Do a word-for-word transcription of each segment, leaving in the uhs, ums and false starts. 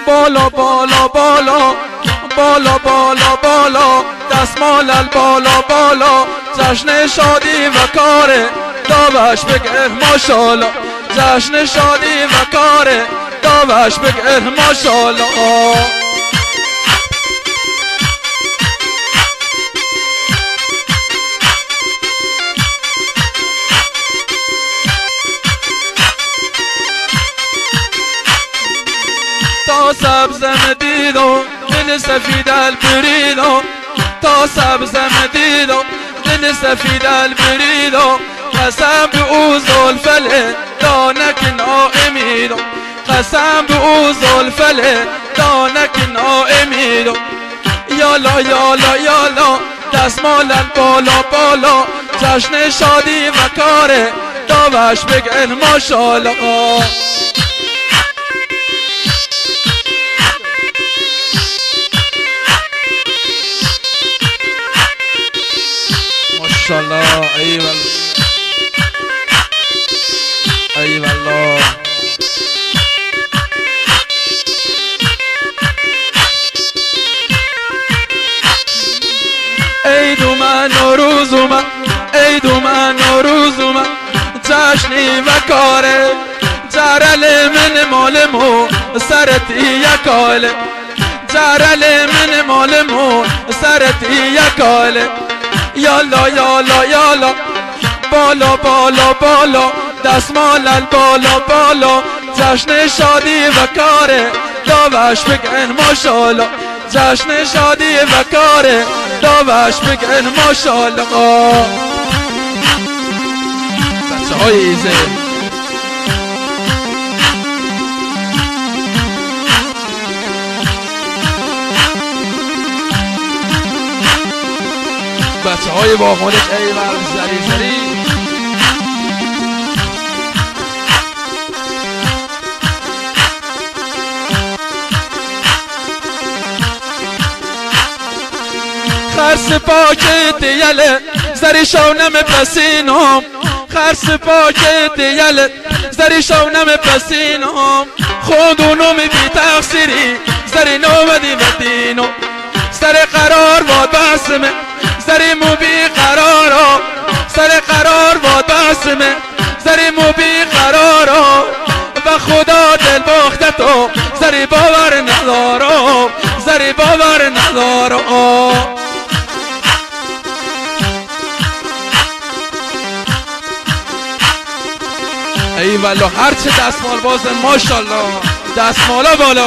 بالا بالا بالا بالا بالا بالا دستمال بالا بالا جشن شادی و کاره داوش بگه ماشاءالله جشن شادی و کاره داوش بگه ماشاءالله تا سبزم دیدم دل سفید البریدم تا سبزم دیدم دل سفید البریدم قسم به او زلفله دانک ناامیدم قسم به او زلفله دانک ناامیدم یالا یالا یالا دستمال بالا بالا جشن شادی و کاره داوش بگن ماشاءالله ماشاءالله ای والله ای والله ای دو من نوروز اومد ای دو من نوروز اومد جشنی و کاره جرل من مالمو سرتی یکاله جرل من مالمو سرتی یکاله یالا یالا یالا بالا بالا بالا دستمال بالا بالا جشن شادی و کاره داوش بگن ماشاءالله جشن شادی و کاره داوش بگن ماشاءالله بچه های ایزه بچه های واقعونش ایوال زری زری خرس پاک دیاله زری شونم پسینم خرس پاک دیاله زری شونم پسینم خودونم بی تقصیری زری نومدی و دینو سر قرار واد بسمه زری مو بی قرارا سر قرار واد بسمه زری مو بی قرارا و خدا دل باخته تو زری باور ندارم زری باور ندارم ای والله هر چه دستمال بازه ماشاءالله دستمالا بالا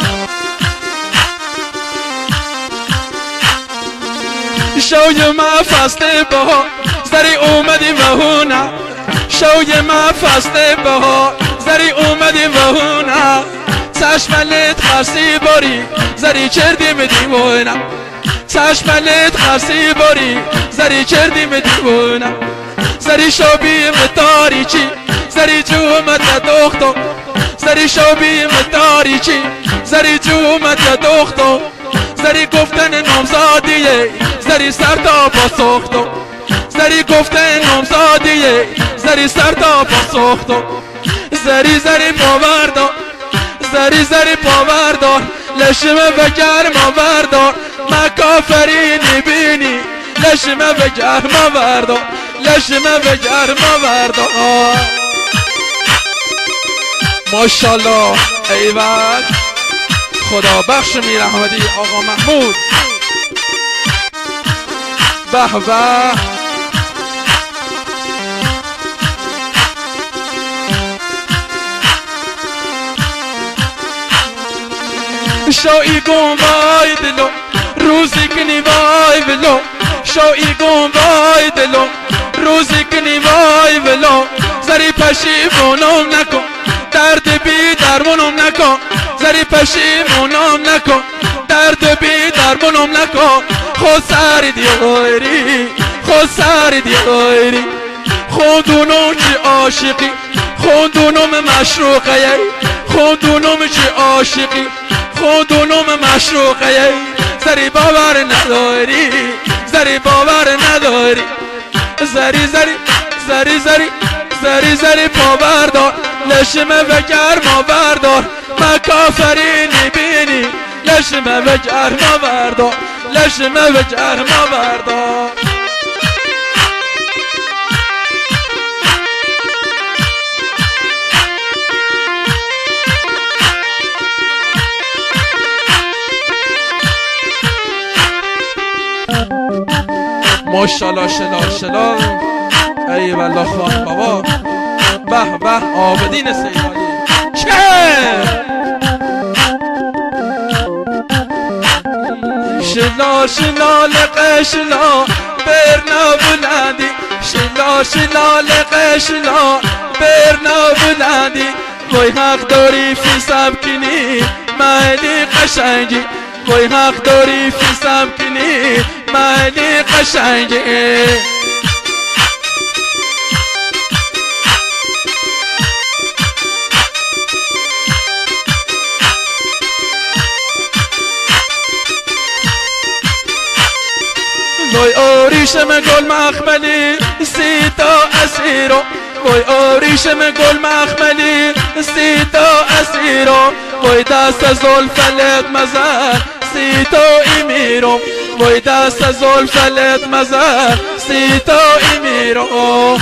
شوی ما فسته بها زری اومدی وهونه شوی ما فسته بها زری اومدی وهونه چشملت خرسی باری زری چردی می دیوونه چشملت خرسی باری زری چردی می دیوونه زری شوبی متاریچی زری جومت دختو زری شوبی متاریچی زری جومت دختو زری گفتن نامزادیه زری سر تا پاسختو زری گفتن نامزادیه زری سر تا پاسختو زری زری پاوردار زری زری پاوردار لشمه به گرم آوردار ما کافرینی بینی لشمه به گرم آوردار لشمه به گرم آوردار ماشاءالله ایول خدا بخش میر احمدی آقا محمود به به شایی گم وای دلو روزی کنی وای ولو شایی گم وای دلو روزی کنی وای ولو زری پشیمونم نکن درد بی درمونم نکن زری پشیمونم نکن درد بی درمونم نکن خود سر دیاری خود سر دیاری خودونم چی عاشقی خودونم مشروقه خودونم چی عاشقی خودونم مشروقه زری باور نداری زری باور نداری زری زری زری زری زری زری پا بردار لشمه و گرما بردار ما کافرینی بینی لشمه و جرم بردا لشمه و جرم بردا ماشالله شلال شلال ای والله خان بابا به به عابدین سیدالی چه شلال شلال قشلا برنا بلندی شلال شلال قشلا برنا بلندی وای حق داری فی سبکنی مهدی قشنگی وای حق داری فی سبکنی مهدی قشنگی وای آریشم گل مخملی سی تا اسیرو وای آریشم گل مخملی سی تا اسیرو وای دست زلفلت مزن سی تا ایمیرو وای دست زلفلت مزن سی تا ایمیرو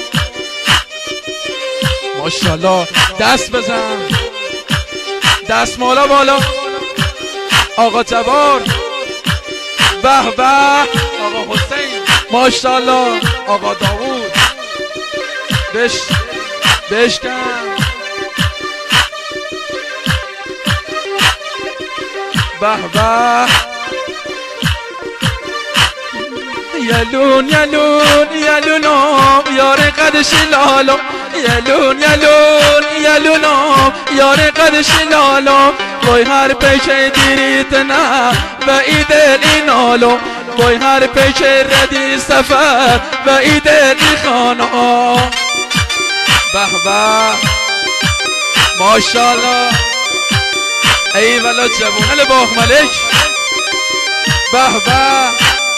ماشالله دست بزن دست مالا بالا آقا جوار به به آقا حسین ماشالله آقا داوود بش بشکن به به یلون یلون یلونم یار قدش لالم یلون یلون یلونم یار قدش لالم وای هر پیچه دیریت نه و ایدل اینالو وای هر پیچه ردی سفر و ایدل خانه به به ماشالله ای والا جوونه باغ ملک به به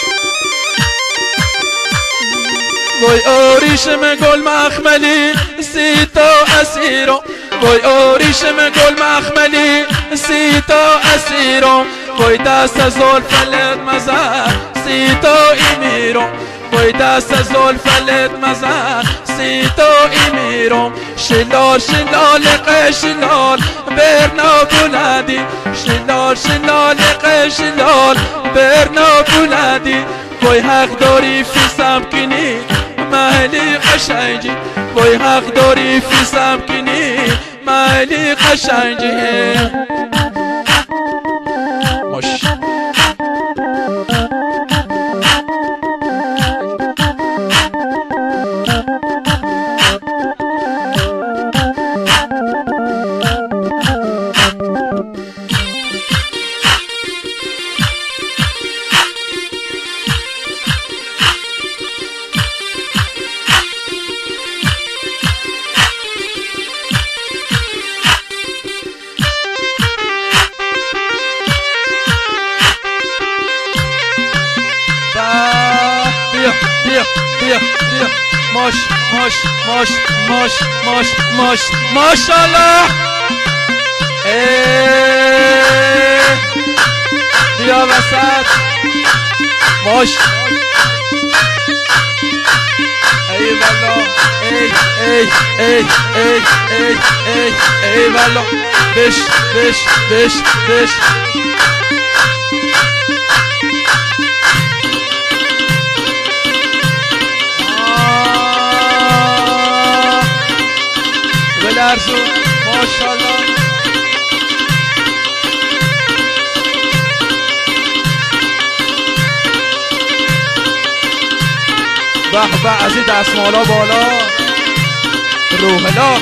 وای آریشم گل مخملی سی تا اسیرو وای آریشم گل مخملی سی تا اسیرو وای دست زلفلت مزن سی تا ایمیرو وای دست زلفلت مزن سی تا ایمیرو شلال شلال قشلال برنا بلندی شلال شلال قشلال برنا بلندی وای حق داری فی سبکنی مهلی قشنگی وای حق داری فی سبکنی مهلی قشنگی ماش بیا بیا بیا ماش ماش ماش ماش ماش ماش ماشالله بیا وسط ماش ای والا ای ای ای ای ای ای ای والا بش بش بش بش بلرزو ماشالله به به از این دستمالا بالا روحلا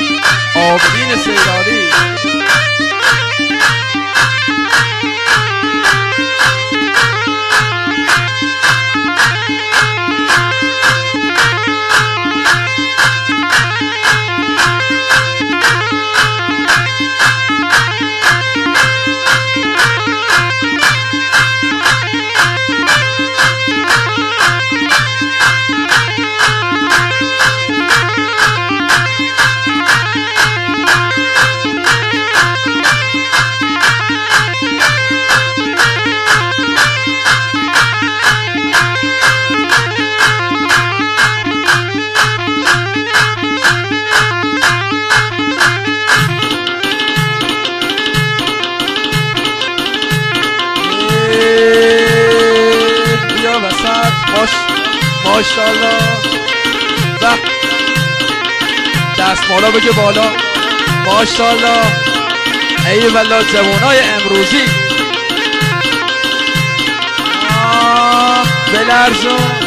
عابدین سیدالی ماشاءالله. به دستمالا بگه بالا. ماشاءالله. ای والله جوانای امروزی بلرزون.